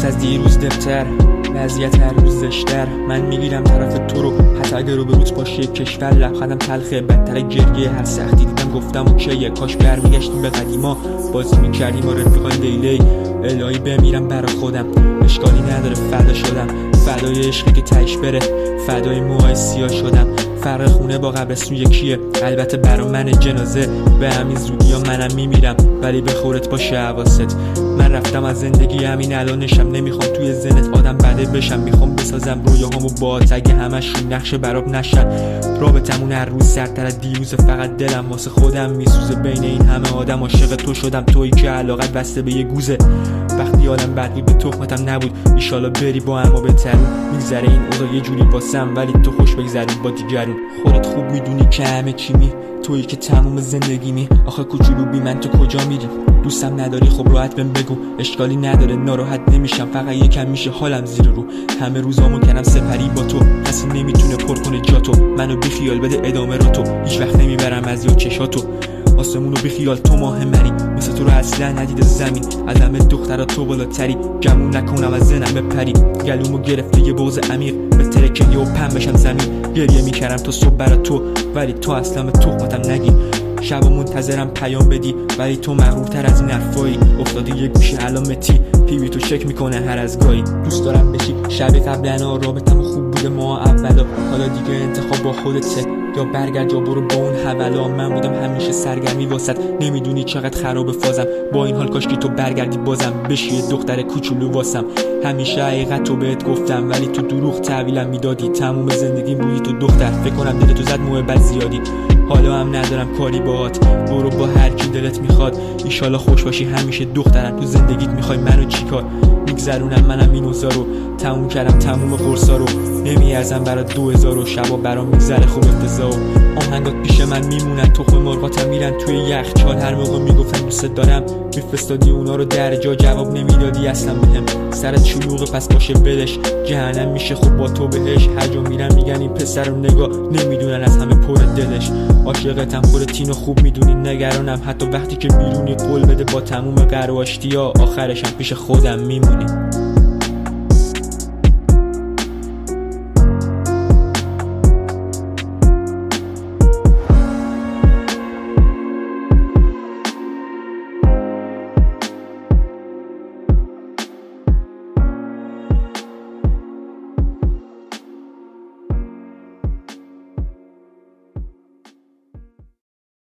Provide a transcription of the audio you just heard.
امروز از دیروز دبتر، وضعیت هر روز زشتر. من میگیرم طرف تو رو حتی اگر رو به روز باشه کشور. لبخندم تلخه بدتر گریه، هر سختی دیدم گفتم اوکیه. کاش برمیگشتیم به قدیما، بازی میکردیم با رفیقان لیلی. الهی بمیرم برا خودم، اشکالی نداره فدا شدم. فدای عشقی که تهش بره، فدای موهای سیاه شدم. فرق خونه با قبرستون یکیه، البته برا من جنازه. به همین زودی ها منم میمیرم، ولی به خورت باشه حواست. من رفتم از زندگی همین الانشم، نمیخوام توی ذهنت آدم بده بشم. میخوام بسازم رویاهامو باهات اگه همشون نقش براب نشن. رابطمون هر روز سرتر از دیروز، فقط دلم واسه خودم میسوزه. بین این همه آدم عاشق تو شدم، تویی که علاقت بسته به یه گوزه. وقتی عالم بد بود به تخمتم نبود، ایشالا بری با اما بهترون. میگذره این اوضاع یه جوری واسم، ولی تو خوش بگذرون با دیگرون. خودت خوب میدونی که همه چی می، تویی که تموم زندگی می. آخه کوچولو بی من تو کجا میری؟ دوستم نداری خب راحت بهم بگو، اشکالی نداره ناراحت نمیشم. فقط یکم میشه حالم زیر رو، همه روزامو کردم سپری با تو. کسی نمیتونه پر کنه جاتو، منو بیخیال بده ادامه رو تو. هیچ وقت نمیبرم از یا چشاتو، آسمونو بیخیال تو ماه منی. مثل تو رو اصلا ندیده زمین، از همه دخترها تو بالاتری. گمون نکنم از زنم بپری، گلومو گرفته یه بغض عمیق. به ترکه و پم بشم زمین، گریه میکردم تا صبح برا تو، ولی تو اصلا به تخمتم نگی. شبا منتظرم پیام بدی، ولی تو مغرورتر از این حرفایی. افتادی یه گوشه علامتی، پیوی تو چک میکنه هر از گاهی. دوست دارم بشی شب قبلنا، رابطمون خوب بوده ما اولا. حالا دیگه انتخاب با خودته، یا برگرد یا برو با اون حوالا. من بودم همیشه سرگرمی واسط، نمیدونی چقدر خراب فازم. با این حال کاش که تو برگردی بازم بشی یه دختر کوچولو واسم. همیشه حقیقت رو بهت گفتم، ولی تو دروغ تحویلم میدادی. تموم زندگیم روی تو دختر، فکر کنم دل تو زد محبت زیادی. حالا هم ندارم کاری باهات، برو با هر کی دلت میخواد. ایشالا خوش باشی همیشه دخترم، تو زندگیت میخوای منو چیکار؟ میگذرونم منم این اوضاع رو، تموم کردم تموم قرصا رو. نمیارزم برا 2000 و شبا برام میگذره خوب افتضاح. آهنگات پیش من میمونن، تخم مرغاتم میرن توی یخچال. هر موقع میگفتم دوست دارم، میفرستادی اونا رو در جا، جواب نمیدادی اصلا بهم. سرت شلوغه پس باشه بدش، جهنم میشه خوب با تو بهش. هر جا میرم میگن این پسر رو نگاه، نمیدونن از همه پر دلش. عاشقتم خودتینو خوب میدونی، نگرانم حتی وقتی که بیرونی. قول بده با تموم قهر و آشتیا، آخرشم پیش خودم میمونی.